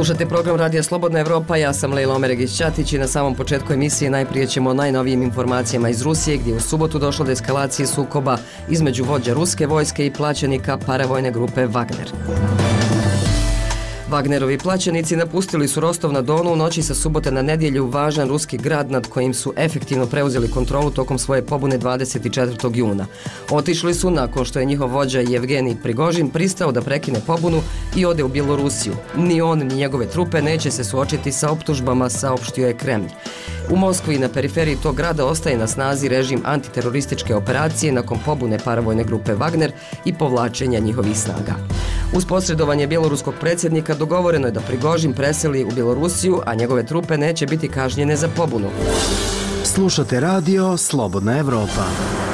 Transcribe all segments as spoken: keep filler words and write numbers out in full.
Slušate program Radija Slobodna Evropa, ja sam Lejla Omeregić-Ćatić i na samom početku emisije najprije ćemo o najnovijim informacijama iz Rusije, gdje je u subotu došlo do eskalacije sukoba između vođa ruske vojske i plaćenika paravojne grupe Wagner. Wagnerovi plaćenici napustili su Rostov na Donu u noći sa subote na nedjelju, važan ruski grad nad kojim su efektivno preuzeli kontrolu tokom svoje pobune dvadeset četvrtog juna. Otišli su nakon što je njihov vođa Jevgenij Prigožin pristao da prekine pobunu i ode u Bjelorusiju. Ni on ni njegove trupe neće se suočiti sa optužbama, saopštio je Kremlj. U Moskvi na periferiji tog grada ostaje na snazi režim antiterorističke operacije nakon pobune paravojne grupe Wagner i povlačenja njihovih snaga. Uz posredovanje bjeloruskog predsjednika dogovoreno je da Prigožin preseli u Bjelorusiju, a njegove trupe neće biti kažnjene za pobunu. Slušate radio Slobodna Evropa.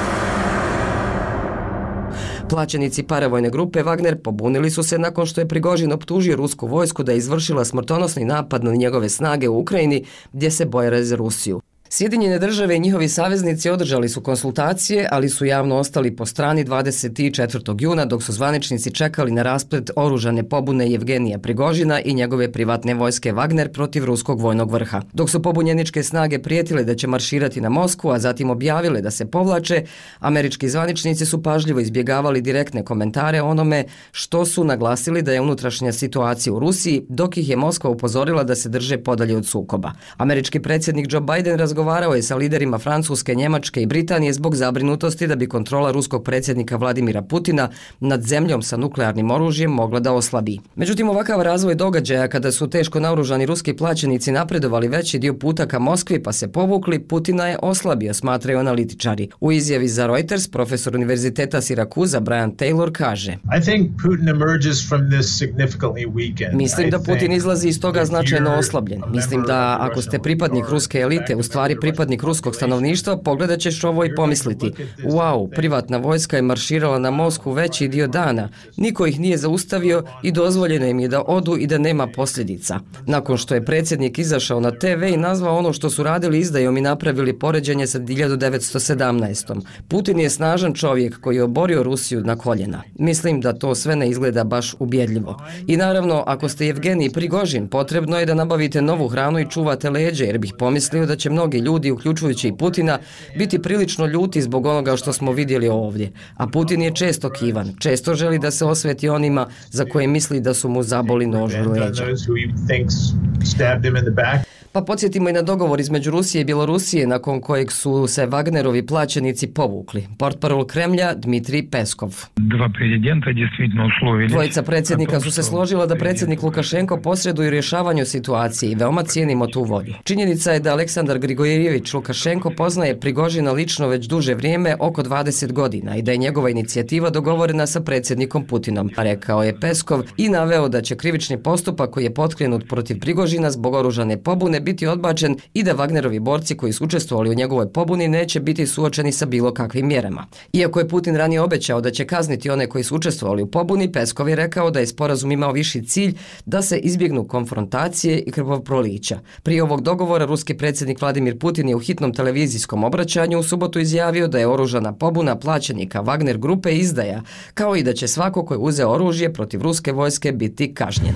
Plaćenici paravojne grupe Wagner pobunili su se nakon što je Prigožin optužio rusku vojsku da je izvršila smrtonosni napad na njegove snage u Ukrajini, gdje se bore za Rusiju. Sjedinjene države i njihovi saveznici održali su konsultacije, ali su javno ostali po strani dvadeset četvrtog juna, dok su zvaničnici čekali na rasplet oružane pobune Jevgenija Prigožina i njegove privatne vojske Wagner protiv ruskog vojnog vrha. Dok su pobunjeničke snage prijetile da će marširati na Moskvu, a zatim objavile da se povlače, američki zvaničnici su pažljivo izbjegavali direktne komentare o onome što su naglasili da je unutrašnja situacija u Rusiji, dok ih je Moskva upozorila da se drže podalje od sukoba. Američki predsjednik Joe Biden razgovarao Razgovarao je sa liderima Francuske, Njemačke i Britanije zbog zabrinutosti da bi kontrola ruskog predsjednika Vladimira Putina nad zemljom sa nuklearnim oružjem mogla da oslabi. Međutim, ovakav razvoj događaja, kada su teško naoružani ruski plaćenici napredovali veći dio puta ka Moskvi pa se povukli, Putina je oslabio, smatraju analitičari. U izjavi za Reuters profesor Univerziteta Sirakuza Brian Taylor kaže: Mislim da Putin izlazi iz toga značajno oslabljen. Mislim da ako ste pripadnik ruske elite, u stvari pripadnik ruskog stanovništva, pogledat ćeš ovo i pomisliti: wow, privatna vojska je marširala na Moskvu veći dio dana, niko ih nije zaustavio i dozvoljeno im je da odu i da nema posljedica. Nakon što je predsjednik izašao na te ve i nazvao ono što su radili izdajom i napravili poređenje sa hiljadu devetsto sedamnaestom. Putin je snažan čovjek koji je oborio Rusiju na koljena. Mislim da to sve ne izgleda baš ubjedljivo. I naravno, ako ste Jevgenij Prigožin, potrebno je da nabavite novu hranu i čuvate leđe, jer bih pomislio da će mnogi ljudi, uključujući i Putina, biti prilično ljuti zbog onoga što smo vidjeli ovdje. A Putin je često kivan, često želi da se osveti onima za koje misli da su mu zaboli nož u leđa. Pa podsjetimo i na dogovor između Rusije i Bjelorusije, nakon kojeg su se Wagnerovi plaćenici povukli. Portparol Kremlja Dmitrij Peskov. Dvojica predsjednika su se složila da predsjednik Lukašenko posreduje u rješavanju situacije i veoma cijenimo tu volju. Činjenica je da Aleksandar Grigorjević Lukašenko poznaje Prigožina lično već duže vrijeme, oko dvadeset godina, i da je njegova inicijativa dogovorena sa predsjednikom Putinom, rekao je Peskov i naveo da će krivični postupak koji je potkrenut protiv Prigožina zbog oružane pobune biti odbačen i da Wagnerovi borci koji su učestvovali u njegovoj pobuni neće biti suočeni sa bilo kakvim mjerama. Iako je Putin ranije obećao da će kazniti one koji su učestvovali u pobuni, Peskov je rekao da je sporazum imao viši cilj da se izbjegnu konfrontacije i krvoprolića. Prije ovog dogovora ruski predsjednik Vladimir Putin je u hitnom televizijskom obraćanju u subotu izjavio da je oružana pobuna plaćenika Wagner grupe izdaja, kao i da će svako ko je uzeo oružje protiv ruske vojske biti kažnjen.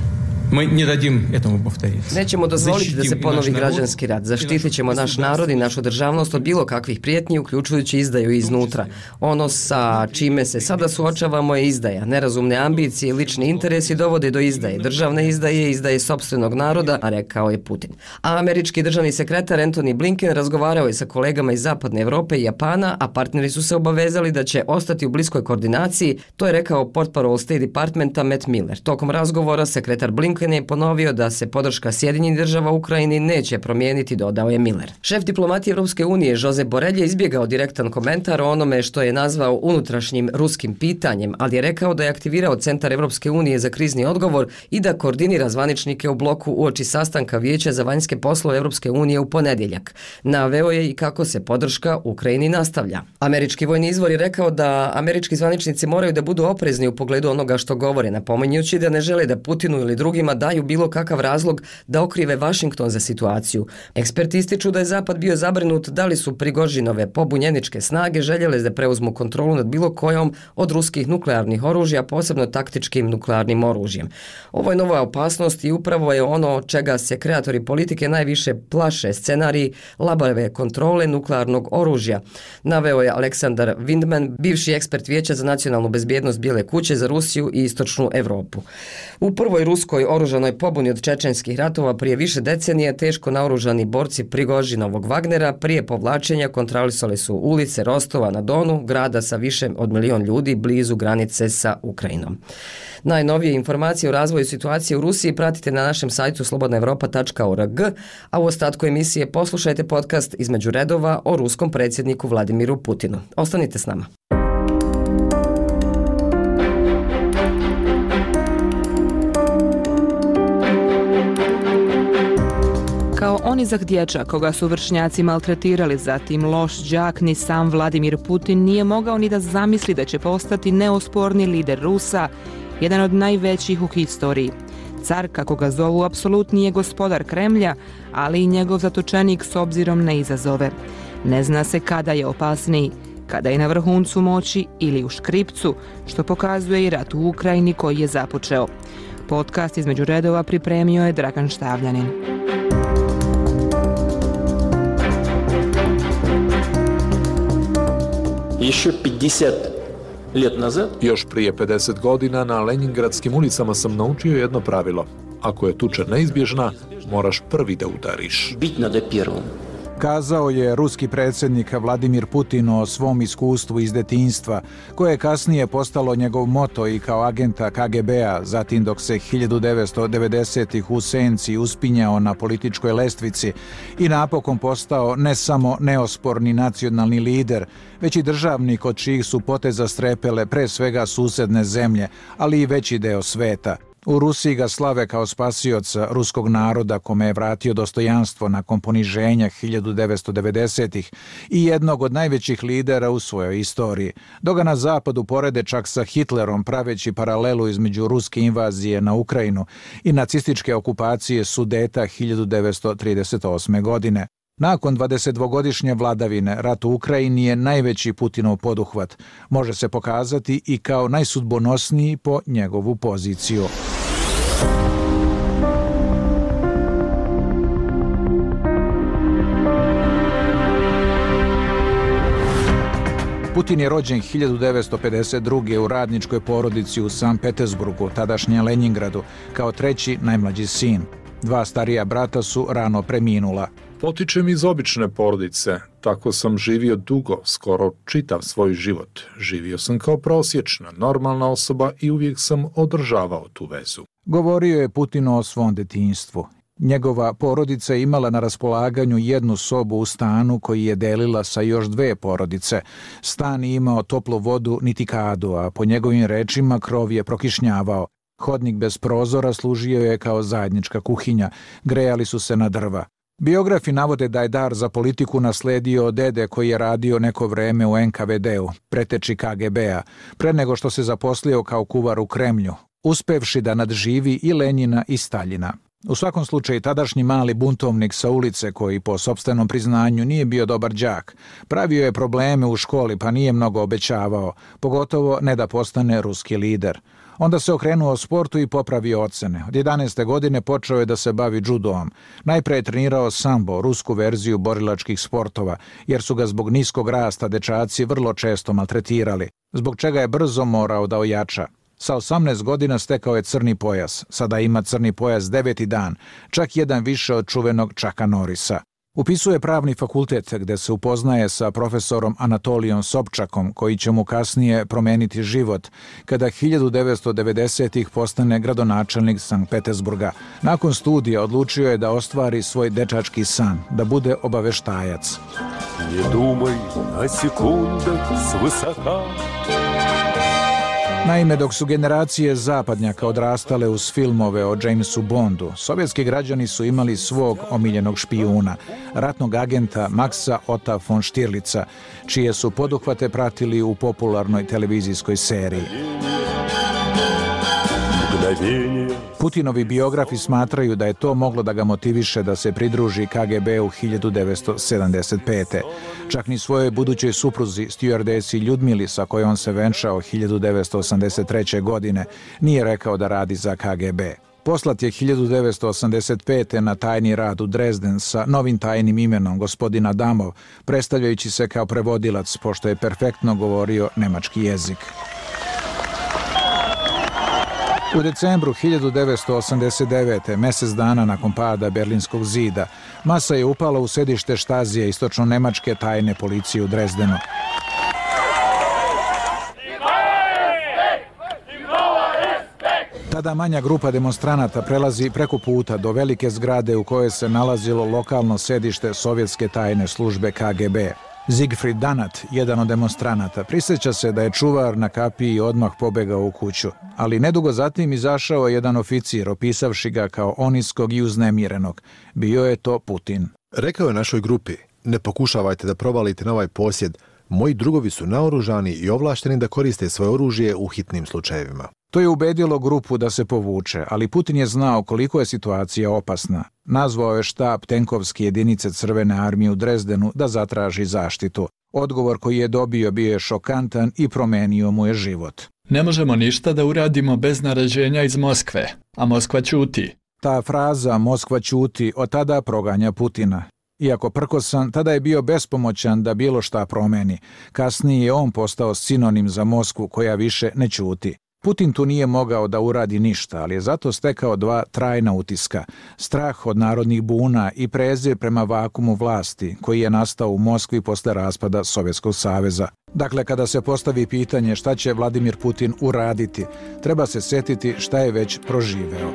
Nećemo dozvoliti da se ponovi građanski rat. Zaštitit ćemo naš narod i našu državnost od bilo kakvih prijetnji, uključujući izdaju iznutra. Ono sa čime se sada suočavamo je izdaja. Nerazumne ambicije i lični interesi dovode do izdaje. Državne izdaje, izdaje sopstvenog naroda, a rekao je Putin. A američki državni sekretar Antony Blinken razgovarao je sa kolegama iz Zapadne Evrope i Japana, a partneri su se obavezali da će ostati u bliskoj koordinaciji, to je rekao portparol State Departmenta Matt Miller. Tokom razgovora sekretar Blinken je ponovio da se podrška Sjedinjenih država Ukrajini neće promijeniti, dodao je Miller. Šef diplomatije Europske unije Josep Borrell je izbjegao direktan komentar o onome što je nazvao unutrašnjim ruskim pitanjem, ali je rekao da je aktivirao Centar Europske unije za krizni odgovor i da koordinira zvaničnike u bloku uoči sastanka Vijeća za vanjske poslove Europske unije u ponedjeljak. Naveo je i kako se podrška Ukrajini nastavlja. Američki vojni izvor je rekao da američki zvaničnici moraju da budu oprezni u pogledu onoga što govore, napominjući da ne žele da Putinu ili drugim medijima daju bilo kakav razlog da okrive Vašington za situaciju. Eksperti ističu da je Zapad bio zabrinut da li su Prigožinove pobunjeničke snage željele da preuzmu kontrolu nad bilo kojom od ruskih nuklearnih oružja, posebno taktičkim nuklearnim oružjem. Ovo je nova opasnost i upravo je ono čega se kreatori politike najviše plaše, scenariji labave kontrole nuklearnog oružja, naveo je Aleksandar Vindman, bivši ekspert Vijeća za nacionalnu bezbjednost Bijele kuće za Rusiju i istočnu Evropu. U prvoj ruskoj oružanoj pobuni od čečenskih ratova prije više decenije teško naoružani borci Prigožinovog Wagnera prije povlačenja kontrolisali su ulice Rostova na Donu, grada sa više od milion ljudi blizu granice sa Ukrajinom. Najnovije informacije o razvoju situacije u Rusiji pratite na našem sajtu slobodna evropa tačka org, a u ostatku emisije poslušajte podcast Između redova o ruskom predsjedniku Vladimiru Putinu. Ostanite s nama. Kao onizak dječak koga su vršnjaci maltretirali, zatim loš đak, ni sam Vladimir Putin nije mogao ni da zamisli da će postati neosporni lider Rusa, jedan od najvećih u historiji. Car, kako ga zovu, apsolutni je gospodar Kremlja, ali i njegov zatočenik s obzirom na izazove. Ne zna se kada je opasniji, kada je na vrhuncu moći ili u škripcu, što pokazuje i rat u Ukrajini koji je započeo. Podcast Između redova pripremio je Dragan Štavljanin. Još prije pedeset godina na Leningradskim ulicama sam naučio jedno pravilo. Ako je tuča neizbježna, moraš prvi da udariš. Kazao je ruski predsjednik Vladimir Putin o svom iskustvu iz detinjstva, koje je kasnije postalo njegov moto i kao agenta K G B-a, zatim dok se hiljadu devetsto devedesetih u senci uspinjao na političkoj lestvici i napokon postao ne samo neosporni nacionalni lider, već i državnik od čijih su poteza strepele pre svega susedne zemlje, ali i veći deo sveta. U Rusiji ga slave kao spasioca ruskog naroda kome je vratio dostojanstvo nakon poniženja hiljadu devetsto devedesetih i jednog od najvećih lidera u svojoj istoriji. Dok ga na zapadu porede čak sa Hitlerom, praveći paralelu između ruske invazije na Ukrajinu i nacističke okupacije Sudeta hiljadu devetsto trideset osme. godine. Nakon dvadesetdvogodišnje vladavine, rat u Ukrajini je najveći Putinov poduhvat. Može se pokazati i kao najsudbonosniji po njegovu poziciju. Putin je rođen hiljadu devetsto pedeset druge. u radničkoj porodici u Sankt Petersburgu, tadašnjem Leningradu, kao treći najmlađi sin. Dva starija brata su rano preminula. Potičem iz obične porodice, tako sam živio dugo, skoro čitav svoj život. Živio sam kao prosječna, normalna osoba i uvijek sam održavao tu vezu. Govorio je Putin o svom detinjstvu. Njegova porodica je imala na raspolaganju jednu sobu u stanu koji je delila sa još dve porodice. Stan je imao toplu vodu niti kadu, a po njegovim rečima krov je prokišnjavao. Hodnik bez prozora služio je kao zajednička kuhinja, grejali su se na drva. Biografi navode da je dar za politiku nasledio od dede koji je radio neko vreme u N K V D-u, preteči K G B-a, pre nego što se zaposlio kao kuvar u Kremlju, uspevši da nadživi i Lenjina i Staljina. U svakom slučaju, tadašnji mali buntovnik sa ulice, koji po sopstvenom priznanju nije bio dobar đak, pravio je probleme u školi pa nije mnogo obećavao, pogotovo ne da postane ruski lider. Onda se okrenuo sportu i popravio ocene. Od jedanaeste godine počeo je da se bavi džudoom. Najpre je trenirao sambo, rusku verziju borilačkih sportova, jer su ga zbog niskog rasta dečaci vrlo često maltretirali, zbog čega je brzo morao da ojača. Sa osamnaest godina stekao je crni pojas. Sada ima crni pojas deveti dan, čak jedan više od čuvenog Chucka Norrisa. Upisuje pravni fakultet gde se upoznaje sa profesorom Anatolijom Sobčakom, koji će mu kasnije promeniti život, kada hiljadu devetsto devedesetih postane gradonačelnik Sankt Petersburga. Nakon studija odlučio je da ostvari svoj dečački san, da bude obaveštajac. Ne dumaj na sekundah s visoka. Naime, dok su generacije zapadnjaka odrastale uz filmove o Jamesu Bondu, sovjetski građani su imali svog omiljenog špijuna, ratnog agenta Maxa Otta von Stirlica, čije su poduhvate pratili u popularnoj televizijskoj seriji. Putinovi biografi smatraju da je to moglo da ga motiviše da se pridruži K G B u hiljadu devetsto sedamdeset pete. Čak ni svojoj budućoj supruzi, stjuardesi Ljudmili, sa kojom se venčao hiljadu devetsto osamdeset treće. godine, nije rekao da radi za K G B. Poslat je hiljadu devetsto osamdeset pete. na tajni rad u Dresden sa novim tajnim imenom gospodina Damov, predstavljajući se kao prevodilac, pošto je perfektno govorio nemački jezik. U decembru hiljadu devetsto osamdeset devete. mesec dana nakon pada Berlinskog zida, masa je upala u sedište Štazije istočno-nemačke tajne policije u Dresdenu. Tada manja grupa demonstranata prelazi preko puta do velike zgrade u kojoj se nalazilo lokalno sedište sovjetske tajne službe K G B. Siegfried Danat, jedan od demonstranata, prisjeća se da je čuvar na kapiji odmah pobegao u kuću, ali nedugo zatim izašao je jedan oficir, opisavši ga kao oniskog i uznemirenog. Bio je to Putin. Rekao je našoj grupi: ne pokušavajte da provalite na ovaj posjed, moji drugovi su naoružani i ovlašteni da koriste svoje oružje u hitnim slučajevima. To je ubedilo grupu da se povuče, ali Putin je znao koliko je situacija opasna. Nazvao je štab tenkovske jedinice Crvene armije u Dresdenu da zatraži zaštitu. Odgovor koji je dobio bio je šokantan i promenio mu je život. Ne možemo ništa da uradimo bez naređenja iz Moskve, a Moskva ćuti. Ta fraza Moskva ćuti od tada proganja Putina. Iako prkosan, tada je bio bespomoćan da bilo šta promeni. Kasnije je on postao sinonim za Moskvu koja više ne ćuti. Putin tu nije mogao da uradi ništa, ali je zato stekao dva trajna utiska. Strah od narodnih buna i prezir prema vakumu vlasti, koji je nastao u Moskvi posle raspada Sovjetskog saveza. Dakle, kada se postavi pitanje šta će Vladimir Putin uraditi, treba se setiti šta je već proživeo.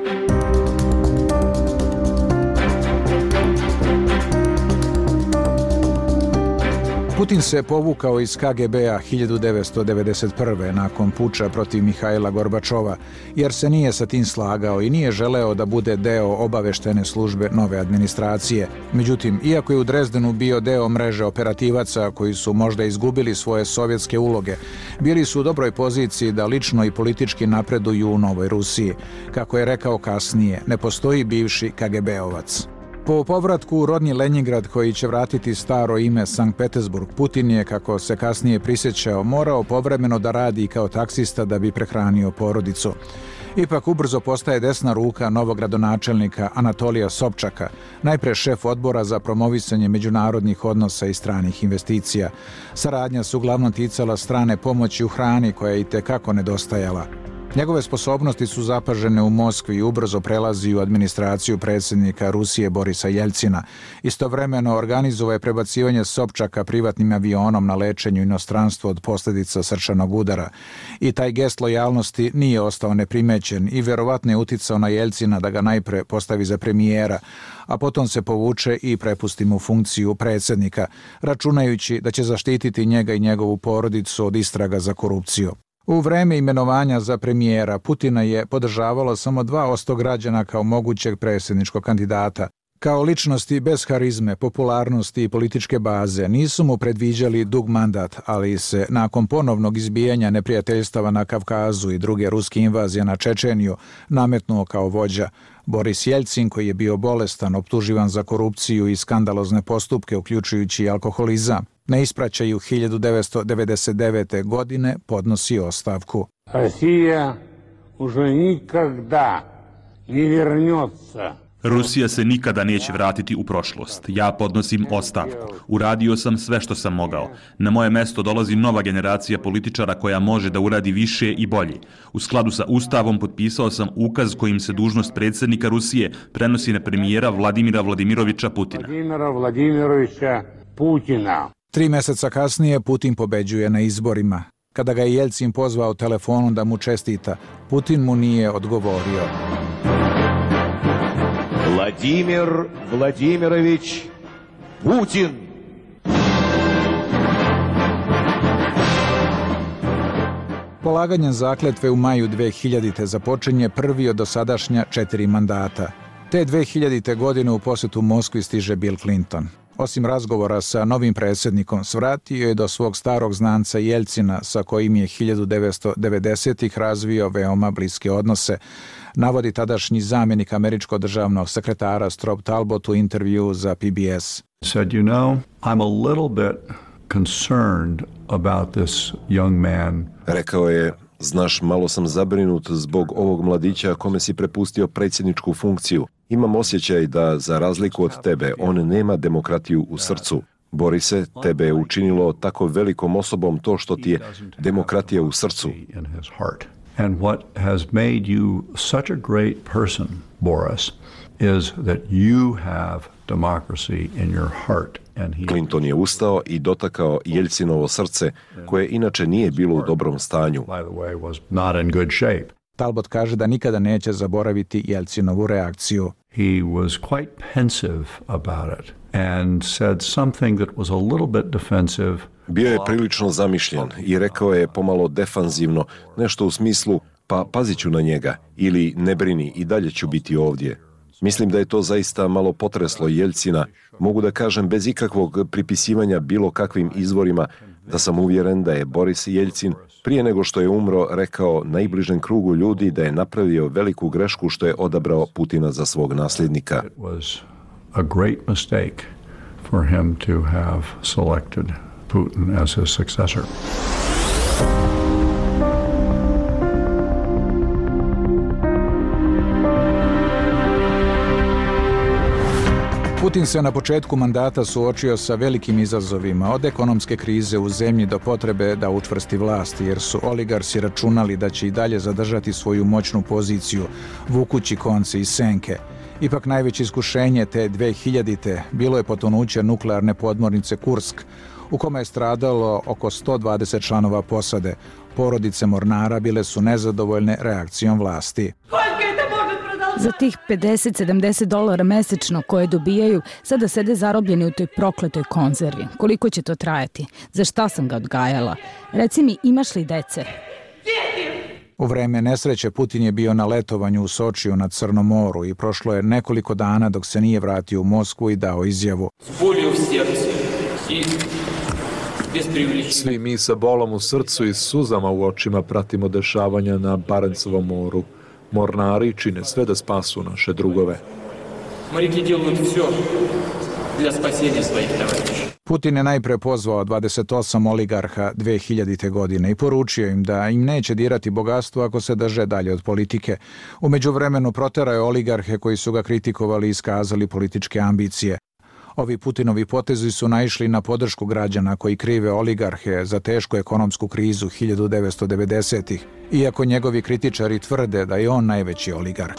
Putin se povukao iz K G B-a hiljadu devetsto devedeset prve. nakon puča protiv Mihajla Gorbačova, jer se nije sa tim slagao i nije želeo da bude deo obaveštene službe nove administracije. Međutim, iako je u Dresdenu bio deo mreže operativaca koji su možda izgubili svoje sovjetske uloge, bili su u dobroj poziciji da lično i politički napreduju u Novoj Rusiji. Kako je rekao kasnije, ne postoji bivši K G B-ovac. Po povratku u rodni Lenjingrad, koji će vratiti staro ime Sankt Petersburg, Putin je, kako se kasnije prisjećao, morao povremeno da radi kao taksista da bi prehranio porodicu. Ipak ubrzo postaje desna ruka novog gradonačelnika Anatolija Sobčaka, najpre šef odbora za promovisanje međunarodnih odnosa i stranih investicija. Saradnja se uglavnom ticala strane pomoći u hrani, koja je i tekako nedostajala. Njegove sposobnosti su zapažene u Moskvi i ubrzo prelazi u administraciju predsjednika Rusije Borisa Jeljcina. Istovremeno organizovao je prebacivanje Sobčaka privatnim avionom na lečenju inostranstvo od posljedica srčanog udara. I taj gest lojalnosti nije ostao neprimećen i verovatno je uticao na Jeljcina da ga najpre postavi za premijera, a potom se povuče i prepusti mu funkciju predsjednika, računajući da će zaštititi njega i njegovu porodicu od istraga za korupciju. U vreme imenovanja za premijera Putina je podržavalo samo dva posto građana kao mogućeg predsjedničkog kandidata. Kao ličnosti bez harizme, popularnosti i političke baze nisu mu predviđali dug mandat, ali se nakon ponovnog izbijanja neprijateljstava na Kavkazu i druge ruske invazije na Čečeniju nametnuo kao vođa. Boris Jeljcin, koji je bio bolestan, optuživan za korupciju i skandalozne postupke, uključujući i alkoholizam, na ispraćaju hiljadu devetsto devedeset devete. godine podnosi ostavku. Rusija уже никогда не вернется. Rusija se nikada neće vratiti u prošlost. Ja podnosim ostavku. Uradio sam sve što sam mogao. Na moje mesto dolazi nova generacija političara koja može da uradi više i bolje. U skladu sa Ustavom potpisao sam ukaz kojim se dužnost predsjednika Rusije prenosi na premijera Vladimira Vladimirovića Putina. Vladimira Vladimirovića Putina. Tri meseca kasnije Putin pobeđuje na izborima. Kada ga je Jeljcin pozvao telefonom da mu čestita, Putin mu nije odgovorio. Vladimir Vladimirović Putin. Polaganjem zakletve u maju dve hiljadite. započinje prvi od dosadašnja četiri mandata. Te dve hiljadite. godine u posjetu Moskvi stiže Bill Clinton. Osim razgovora sa novim predsjednikom, svratio je do svog starog znanca Jeljcina sa kojim je hiljadu devetsto devedesetih razvio veoma bliske odnose, navodi tadašnji zamjenik američkog državnog sekretara Strobe Talbot u intervju za P B S. Said, you know, I'm a little bit concerned about this young man. Rekao je, znaš, malo sam zabrinut zbog ovog mladića kome si prepustio predsjedničku funkciju. Imam osjećaj da, za razliku od tebe, on nema demokratiju u srcu. Bori se, tebe je učinilo tako velikom osobom to što ti je demokratija u srcu. And what has made you such a great person, Boris, is that you have democracy in your heart. Clinton je ustao i dotakao Jeljcinovo srce, koje inače nije bilo u dobrom stanju. Talbot kaže da nikada neće zaboraviti Jeljcinovu reakciju. He was quite pensive about it and said something that was a little bit defensive. Bio je prilično zamišljen i rekao je pomalo defanzivno, nešto u smislu, pa pazit ću na njega, ili ne brini, i dalje ću biti ovdje. Mislim da je to zaista malo potreslo Jeljcina. Mogu da kažem bez ikakvog pripisivanja bilo kakvim izvorima da sam uvjeren da je Boris Jeljcin prije nego što je umro rekao najbližem krugu ljudi da je napravio veliku grešku što je odabrao Putina za svog nasljednika. It was a great mistake for him to have selected Putin as his successor. Putin se na početku mandata suočio sa velikim izazovima, od ekonomske krize u zemlji do potrebe da učvrsti vlast, jer su oligarsi računali da će i dalje zadržati svoju moćnu poziciju, vukući konce iz senke. Ipak najveće iskušenje te dve hiljadite bilo je potonuće nuklearne podmornice Kursk, u kome je stradalo oko sto dvadeset članova posade. Porodice mornara bile su nezadovoljne reakcijom vlasti. Za tih pedeset do sedamdeset dolara mesečno koje dobijaju, sada sede zarobljeni u toj prokletoj konzervi. Koliko će to trajati? Za šta sam ga odgajala? Reci mi, imaš li dece? U vreme nesreće Putin je bio na letovanju u Sočiju na Crnom moru i prošlo je nekoliko dana dok se nije vratio u Moskvu i dao izjavu. Svi mi sa bolom u srcu i suzama u očima pratimo dešavanja na Barencovom moru. Mornari čine sve da spasu naše drugove. Putin je najpre pozvao dvadeset osam oligarha dve hiljadite godine i poručio im da im neće dirati bogatstvo ako se drže dalje od politike. U međuvremenu proterao je oligarhe koji su ga kritikovali i iskazali političke ambicije. Ovi Putinovi potezi su naišli na podršku građana koji krive oligarhe za tešku ekonomsku krizu hiljadu devetsto devedesetih, iako njegovi kritičari tvrde da je on najveći oligarh.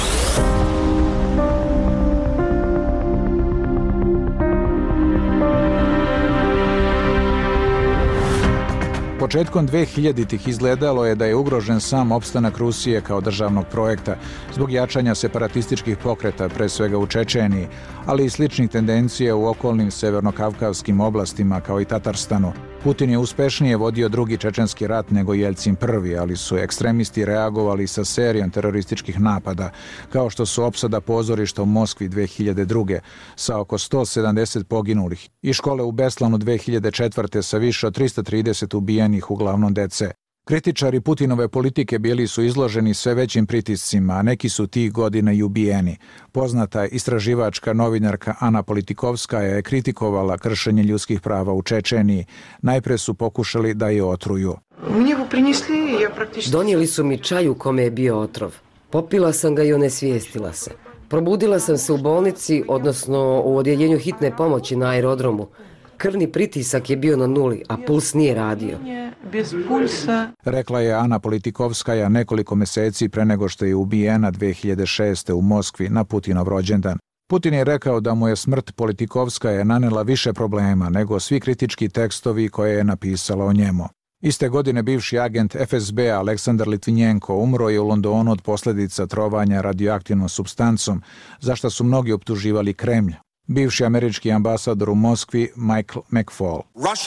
Početkom dve hiljaditih izgledalo je da je ugrožen sam opstanak Rusije kao državnog projekta zbog jačanja separatističkih pokreta, pre svega u Čečeniji, ali i sličnih tendencija u okolnim severnokavkavskim oblastima kao i Tatarstanu. Putin je uspešnije vodio drugi čečenski rat nego Jeljcin prvi, ali su ekstremisti reagovali sa serijom terorističkih napada, kao što su opsada pozorišta u Moskvi dve hiljade druge sa oko sto sedamdeset poginulih i škole u Beslanu dve hiljade četvrte sa više od tristo trideset ubijenih, uglavnom dece. Kritičari Putinove politike bili su izloženi sve većim pritiscima, a neki su tih godina i ubijeni. Poznata istraživačka novinarka Ana Politikovskaja je kritikovala kršenje ljudskih prava u Čečeniji. Najpre su pokušali da je otruju. Donijeli su mi čaj u kome je bio otrov. Popila sam ga i onesvijestila se. Probudila sam se u bolnici, odnosno u odjeljenju hitne pomoći na aerodromu. Krvni pritisak je bio na nuli, a puls nije radio. Rekla je Ana Politikovskaja nekoliko meseci pre nego što je ubijena dve hiljade šeste. u Moskvi na Putinov rođendan. Putin je rekao da mu je smrt Politikovskaje nanela više problema nego svi kritički tekstovi koje je napisala o njemu. Iste godine bivši agent F S B Aleksandar Litvinjenko umro je u Londonu od posljedica trovanja radioaktivnom supstancom, za što su mnogi optuživali Kremlj. Bivši američki ambasador u Moskvi Michael McFaul.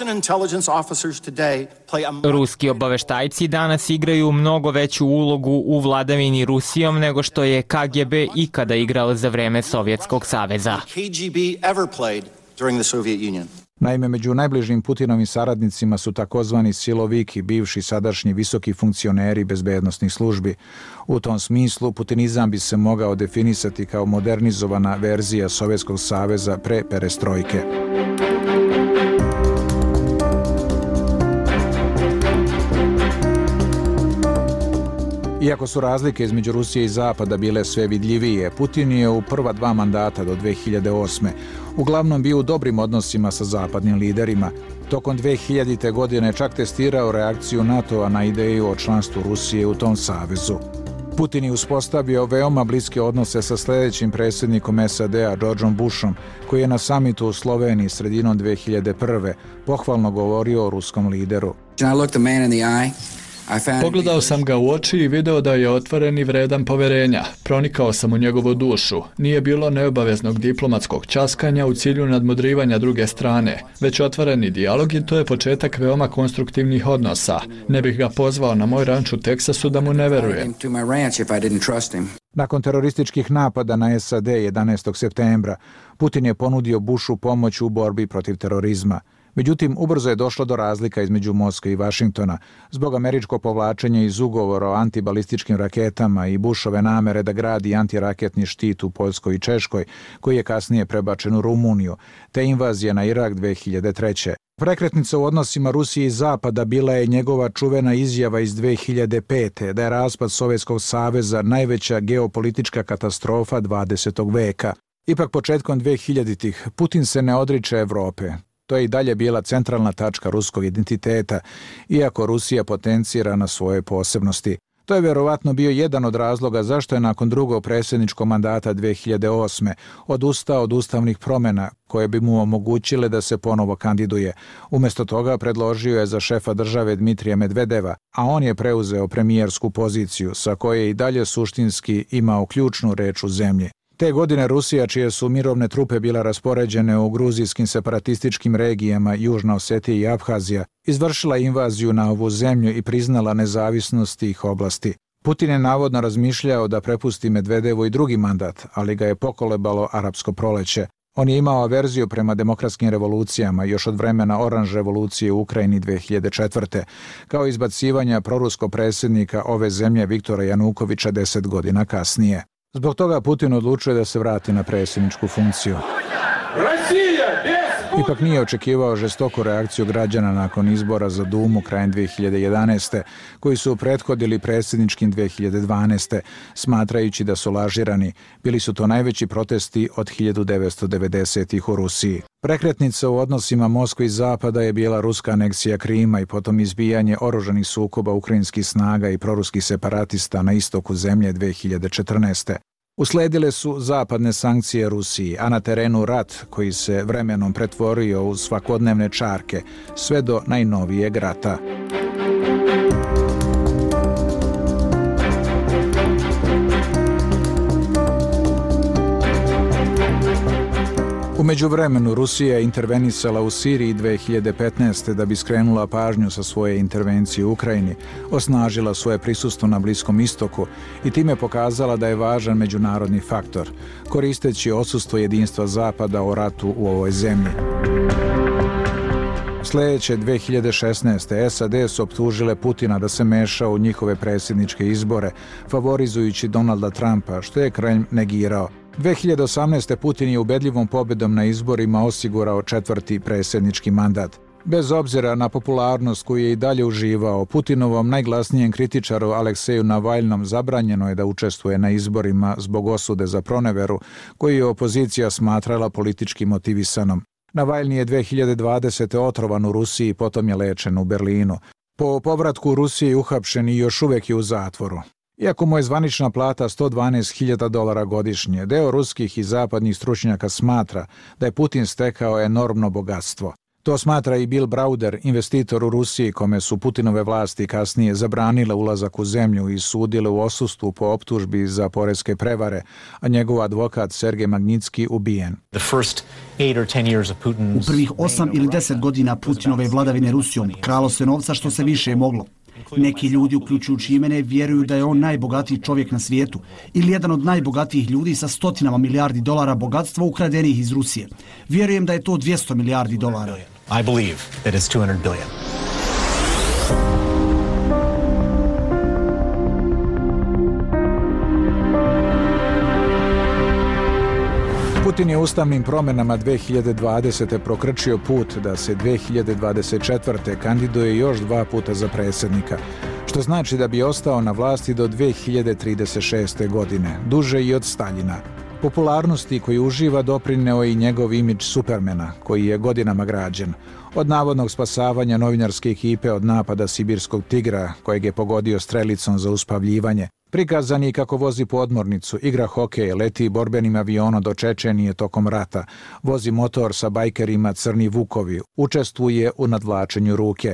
Ruski obaveštajci danas igraju mnogo veću ulogu u vladavini Rusijom nego što je K G B ikada igrao za vreme Sovjetskog saveza. Naime, među najbližim Putinovim saradnicima su takozvani siloviki, bivši sadašnji visoki funkcioneri bezbednosnih službi. U tom smislu, putinizam bi se mogao definisati kao modernizovana verzija Sovjetskog saveza pre perestrojke. Iako su razlike između Rusije i Zapada bile sve vidljivije, Putin je u prva dva mandata do dve hiljade osme uglavnom bio u dobrim odnosima sa zapadnim liderima. Tokom dve hiljadite. godine čak testirao reakciju NATO-a na ideju o članstvu Rusije u tom savezu. Putin je uspostavio veoma bliske odnose sa sljedećim predsjednikom S A D-a, Georgeom Bushom, koji je na samitu u Sloveniji sredinom dve hiljade prve. pohvalno govorio o ruskom lideru. Pogledao sam ga u oči i video da je otvoren i vredan poverenja. Pronikao sam u njegovu dušu. Nije bilo neobaveznog diplomatskog časkanja u cilju nadmudrivanja druge strane, već otvoreni dijalog i to je početak veoma konstruktivnih odnosa. Ne bih ga pozvao na moj ranč u Teksasu da mu ne verujem. Nakon terorističkih napada na S A D jedanaestog septembra, Putin je ponudio Bushu pomoć u borbi protiv terorizma. Međutim, ubrzo je došlo do razlika između Moskve i Vašingtona zbog američkog povlačenja iz ugovora o antibalističkim raketama i Bushove namere da gradi antiraketni štit u Poljskoj i Češkoj, koji je kasnije prebačen u Rumuniju, te invazija na Irak dve hiljade treće. Prekretnica u odnosima Rusije i Zapada bila je njegova čuvena izjava iz dve hiljade pete. da je raspad Sovjetskog saveza najveća geopolitička katastrofa dvadesetog veka. Ipak početkom dve hiljaditih. Putin se ne odriče Evrope. To je i dalje bila centralna tačka ruskog identiteta, iako Rusija potencira na svoje posebnosti. To je vjerovatno bio jedan od razloga zašto je nakon drugog predsjedničkog mandata dve hiljade osme. odustao od ustavnih promjena koje bi mu omogućile da se ponovo kandiduje. Umjesto toga predložio je za šefa države Dmitrija Medvedeva, a on je preuzeo premijersku poziciju sa koje je i dalje suštinski imao ključnu reč u zemlji. Te godine Rusija, čije su mirovne trupe bile raspoređene u gruzijskim separatističkim regijama Južna Osetija i Abhazija, izvršila invaziju na ovu zemlju i priznala nezavisnost tih oblasti. Putin je navodno razmišljao da prepusti Medvedevu i drugi mandat, ali ga je pokolebalo arapsko proleće. On je imao averziju prema demokratskim revolucijama još od vremena oranž revolucije u Ukrajini dve hiljade četvrte. kao izbacivanja proruskog predsjednika ove zemlje Viktora Janukovića deset godina kasnije. Zbog toga Putin odlučuje da se vrati na predsjedničku funkciju. Ipak nije očekivao žestoku reakciju građana nakon izbora za Dumu krajem dve hiljade jedanaeste. koji su prethodili predsjedničkim dve hiljade dvanaeste. smatrajući da su lažirani. Bili su to najveći protesti od hiljadu devetsto devedesetih. u Rusiji. Prekretnica u odnosima Moskve i Zapada je bila ruska aneksija Krima i potom izbijanje oružanih sukoba ukrajinskih snaga i proruskih separatista na istoku zemlje dve hiljade četrnaeste. Usledile su zapadne sankcije Rusiji, a na terenu rat koji se vremenom pretvorio u svakodnevne čarke, sve do najnovijeg rata. U međuvremenu Rusija je intervenisala u Siriji dve hiljade petnaeste. da bi skrenula pažnju sa svoje intervencije u Ukrajini, osnažila svoje prisustvo na Bliskom istoku i time pokazala da je važan međunarodni faktor, koristeći odsustvo jedinstva Zapada o ratu u ovoj zemlji. Sljedeće dve hiljade šesnaeste. S A D su optužile Putina da se meša u njihove predsjedničke izbore, favorizujući Donalda Trumpa, što je Kremlj negirao. dve hiljade osamnaeste. Putin je ubedljivom pobjedom na izborima osigurao četvrti predsjednički mandat. Bez obzira na popularnost koju je i dalje uživao, Putinovom najglasnijem kritičaru Alekseju Navalnom zabranjeno je da učestvuje na izborima zbog osude za proneveru, koju je opozicija smatrala politički motivisanom. Navalni je dve hiljade dvadesete. otrovan u Rusiji i potom je lečen u Berlinu. Po povratku u Rusiji je uhapšen i još uvijek je u zatvoru. Iako mu je zvanična plata sto dvanaest hiljada dolara godišnje, deo ruskih i zapadnih stručnjaka smatra da je Putin stekao enormno bogatstvo. To smatra i Bill Browder, investitor u Rusiji, kome su Putinove vlasti kasnije zabranile ulazak u zemlju i sudile u odsustvu po optužbi za poreske prevare, a njegov advokat Sergej Magnitski ubijen. U prvih osam ili deset godina Putinove vladavine Rusijom kralo se novca što se više moglo. Neki ljudi, uključujući i mene, vjeruju da je on najbogatiji čovjek na svijetu ili jedan od najbogatijih ljudi sa stotinama milijardi dolara bogatstva ukradenih iz Rusije. Vjerujem da je to dvjesto milijardi dolara. I believe that it's two hundred billion. Putin je ustavnim promjenama dve hiljade dvadesete prokrčio put da se dve hiljade dvadeset četvrte kandiduje još dva puta za predsjednika, što znači da bi ostao na vlasti do dve hiljade trideset šeste. godine, duže i od Staljina. Popularnosti koju uživa doprineo i njegov imidž Supermana, koji je godinama građen. Od navodnog spasavanja novinarske ekipe od napada sibirskog tigra, kojeg je pogodio strelicom za uspavljivanje, prikazan je kako vozi podmornicu, igra hokej, leti borbenim avionom do Čečenije tokom rata, vozi motor sa bajkerima Crni Vukovi, učestvuje u nadvlačenju ruke.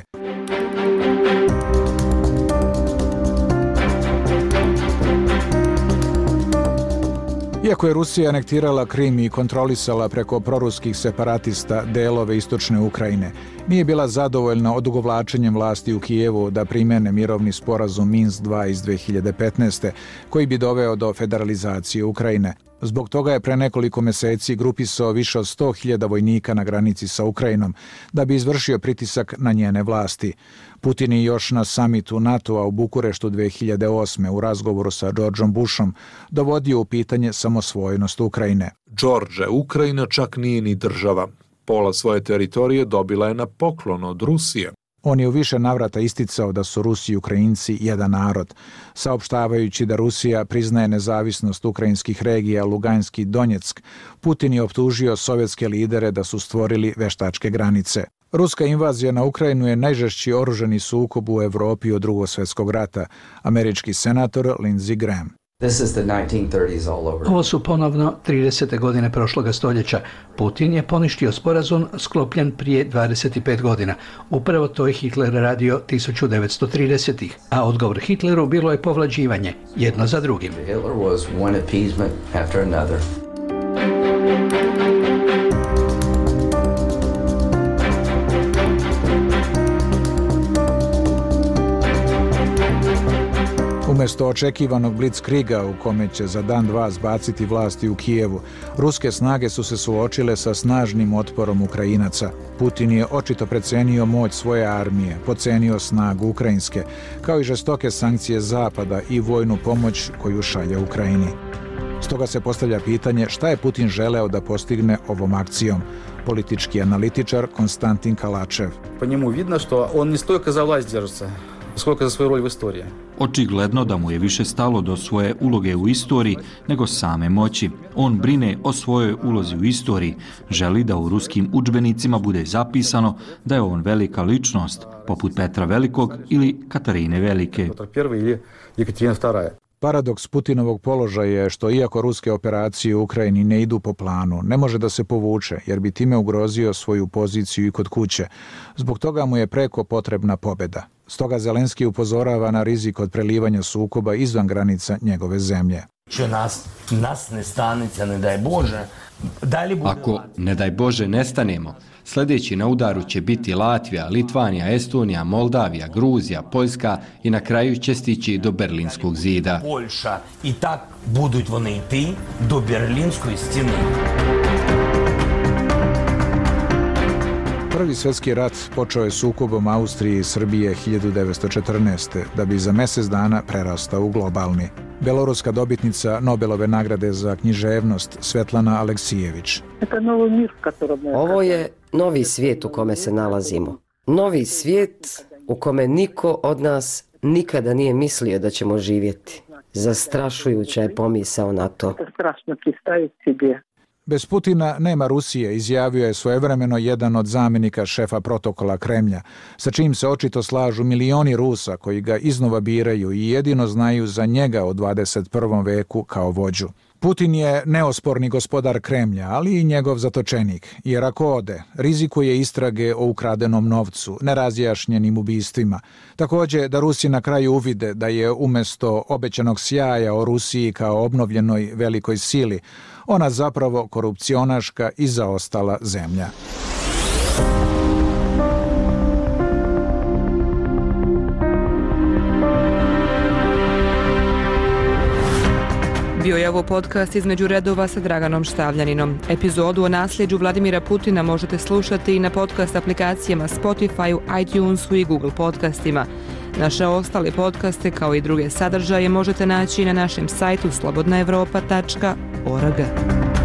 Iako je Rusija anektirala Krim i kontrolisala preko proruskih separatista delove istočne Ukrajine, nije bila zadovoljna odugovlačenjem vlasti u Kijevu da primene mirovni sporazum Minsk dva iz dve hiljade petnaeste. koji bi doveo do federalizacije Ukrajine. Zbog toga je pre nekoliko meseci grupisao više od sto hiljada vojnika na granici sa Ukrajinom da bi izvršio pritisak na njene vlasti. Putin je još na samitu NATO-a u Bukureštu dve hiljade osme. u razgovoru sa Georgeom Bushom dovodio u pitanje samosvojnost Ukrajine. George, Ukrajina čak nije ni država. Pola svoje teritorije dobila je na poklon od Rusije. On je u više navrata isticao da su Rusi i Ukrajinci jedan narod, saopštavajući da Rusija priznaje nezavisnost ukrajinskih regija Luganski i Donjeck. Putin je optužio sovjetske lidere da su stvorili veštačke granice. Ruska invazija na Ukrajinu je najžešći oružani sukob u Evropi od Drugog svjetskog rata, američki senator Lindsey Graham. Ovo su ponovno tridesete godine prošloga stoljeća. Putin je poništio sporazum sklopljen prije dvadeset pet godina. Upravo to je Hitler radio tisuću devetsto tridesetih. A odgovor Hitleru bilo je povlađivanje, jedno za drugim. Hitler was one appeasement after another. Umjesto očekivanog blitzkriga u kome će za dan dva zbaciti vlasti u Kijevu, ruske snage su se suočile sa snažnim otporom Ukrajinaca. Putin je očito precenio moć svoje armije, pocenio snagu ukrajinske, kao i žestoke sankcije Zapada i vojnu pomoć koju šalje Ukrajini. Stoga se postavlja pitanje šta je Putin želeo da postigne ovom akcijom. Politički analitičar Konstantin Kalačev. Po njemu vidno što on ne stолько za vlast держится, сколько za svoju rol u istoriji. Očigledno da mu je više stalo do svoje uloge u istoriji nego same moći. On brine o svojoj ulozi u istoriji, želi da u ruskim udžbenicima bude zapisano da je on velika ličnost, poput Petra Velikog ili Katarine Velike. Paradoks Putinovog položaja je što iako ruske operacije u Ukrajini ne idu po planu, ne može da se povuče jer bi time ugrozio svoju poziciju i kod kuće. Zbog toga mu je preko potrebna pobjeda. Stoga Zelenski upozorava na rizik od prelivanja sukoba izvan granica njegove zemlje. Ako, ne daj Bože, nestanemo, sljedeći na udaru će biti Latvija, Litvanija, Estonija, Moldavija, Gruzija, Poljska i na kraju će stići do Berlinskog zida. Poljša i tak buduć вони йти до Берлінської стіни. Prvi svjetski rat počeo je sukobom Austrije i Srbije hiljadu devetsto četrnaeste. da bi za mjesec dana prerastao u globalni. Beloruska dobitnica Nobelove nagrade za književnost Svetlana Aleksijević. Ovo je novi svijet u kome se nalazimo. Novi svijet u kome niko od nas nikada nije mislio da ćemo živjeti. Zastrašujuća je pomisao na to. Bez Putina nema Rusije, izjavio je svojevremeno jedan od zamjenika šefa protokola Kremlja, sa čim se očito slažu milioni Rusa koji ga iznova biraju i jedino znaju za njega u dvadeset prvom veku kao vođu. Putin je neosporni gospodar Kremlja, ali i njegov zatočenik, jer ako ode, rizikuje istrage o ukradenom novcu, nerazjašnjenim ubistvima. Također da Rusi na kraju uvide da je umjesto obećanog sjaja o Rusiji kao obnovljenoj velikoj sili, ona zapravo korupcionaška i zaostala zemlja. Bio je ovo podcast Između redova sa Draganom Štavljaninom. Epizodu o nasljeđu Vladimira Putina možete slušati i na podcast aplikacijama Spotify, iTunesu i Google podcastima. Naše ostale podcaste kao i druge sadržaje možete naći na našem sajtu slobodna evropa tačka org.